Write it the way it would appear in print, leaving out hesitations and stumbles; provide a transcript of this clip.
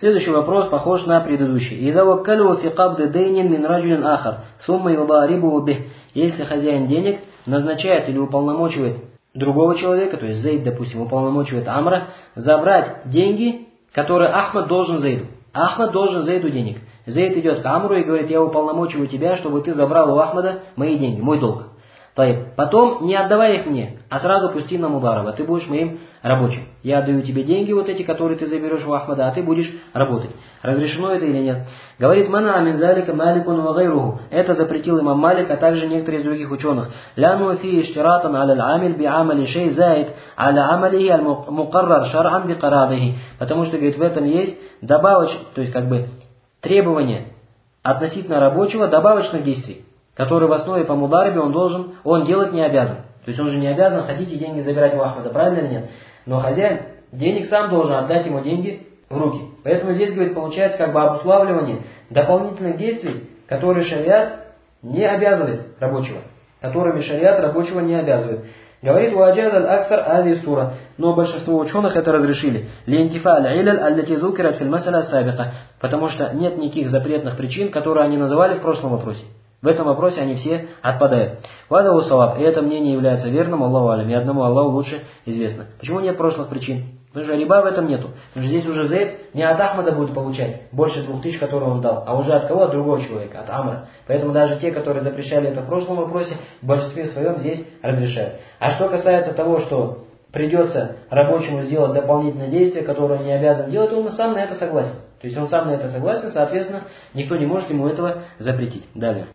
Следующий вопрос похож на предыдущий. «Иза ваккалу фи кабды дейнин мин раджулин ахар, сумма юдарибу бих». Если хозяин денег назначает или уполномочивает другого человека, то есть Зейд, допустим, уполномочивает Амра, забрать деньги, которые Ахмад должен Зейду. Ахмад должен Зейду денег. Зейд идет к Амру и говорит: я уполномочиваю тебя, чтобы ты забрал у Ахмада мои деньги, мой долг. Потом не отдавай их мне, а сразу пусти на мудараба, ты будешь моим рабочим. Я отдаю тебе деньги вот эти, которые ты заберешь у Ахмада, а ты будешь работать. Разрешено это или нет? Говорит: мана амин залика маликун ва гайруху. Это запретил имам Малик, а также некоторые из других ученых. Ляну фи иштиратан аля аль-амиль би амали шей заид аля амалихи аль-мукаррар шар'ан би карадихи. Потому что, говорит, в этом есть добавочное, то есть как бы требование относительно рабочего добавочных действий, который в основе по мударабе он делать не обязан. То есть он же не обязан ходить и деньги забирать у Ахмада, правильно или нет? Но хозяин денег сам должен отдать ему деньги в руки. Поэтому здесь, говорит, получается как бы обуславливание дополнительных действий, которые шариат не обязывает рабочего. Которыми шариат рабочего не обязывает. Говорит: «Уаджад аль-аксар ади сура». Но большинство ученых это разрешили. «Лиентифа аль-иляль аллати зукират фил масаля сабика». Потому что нет никаких запретных причин, которые они называли в прошлом вопросе. В этом вопросе они все отпадают. Вадаву салаб. И это мнение является верным, Аллаху алям. И одному Аллаху лучше известно. Почему нет прошлых причин? Потому что риба в этом нету. Потому что здесь уже Зейд не от Ахмада будет получать больше 2000, которые он дал, а уже от кого? От другого человека, от Амра. Поэтому даже те, которые запрещали это в прошлом вопросе, в большинстве своем здесь разрешают. А что касается того, что придется рабочему сделать дополнительное действие, которое он не обязан делать, он сам на это согласен. То есть он сам на это согласен, соответственно, никто не может ему этого запретить. Далее.